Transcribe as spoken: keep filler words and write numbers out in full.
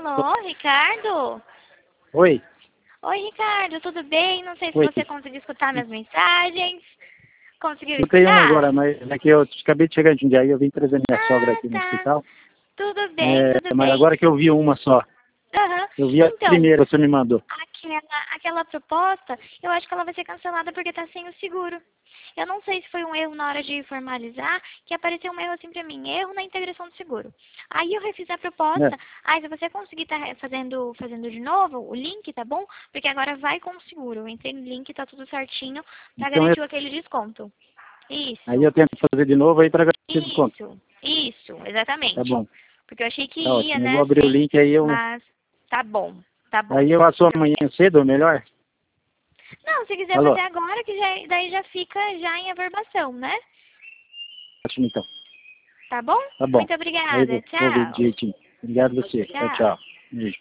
Alô, Ricardo? Oi. Oi, Ricardo, tudo bem? Não sei se Oi. você conseguiu escutar minhas mensagens. Conseguiu Eu tenho uma escutar? agora, mas é que eu acabei de chegar de Jundiaí, eu vim trazer minha sogra Ah, aqui no tá. hospital. Tudo bem, É, tudo mas bem. agora que eu vi uma só. Aham. Eu vi a Então, primeira que você me mandou. aquela, aquela proposta, eu acho que ela vai ser cancelada porque tá sem o seguro. Eu não sei se foi um erro na hora de formalizar, que apareceu um erro assim pra mim, erro na integração do seguro. Aí eu refiz a É. proposta, aí se você conseguir estar fazendo, fazendo de novo, o link, tá bom? Porque agora vai com o seguro. Eu entrei no link, tá tudo certinho, pra Então eu, garantir aquele desconto. aí Isso, eu tento fazer de novo aí para garantir desconto. isso, isso, Tá exatamente. bom. Porque eu achei que Tá ia, ótimo. Eu vou né, abrir o sem, link aí, eu, mas tá bom, tá bom. aí eu passo Então, amanhã cedo, ou melhor? não, se quiser Alô? fazer agora, que já, daí já fica já em averbação, né? Ótimo então. Tá bom? Tá bom. Muito Aí eu obrigada. vou, vou ver Tchau. direitinho. Obrigado a você. Tchau, Tchau. tchau. Beijo.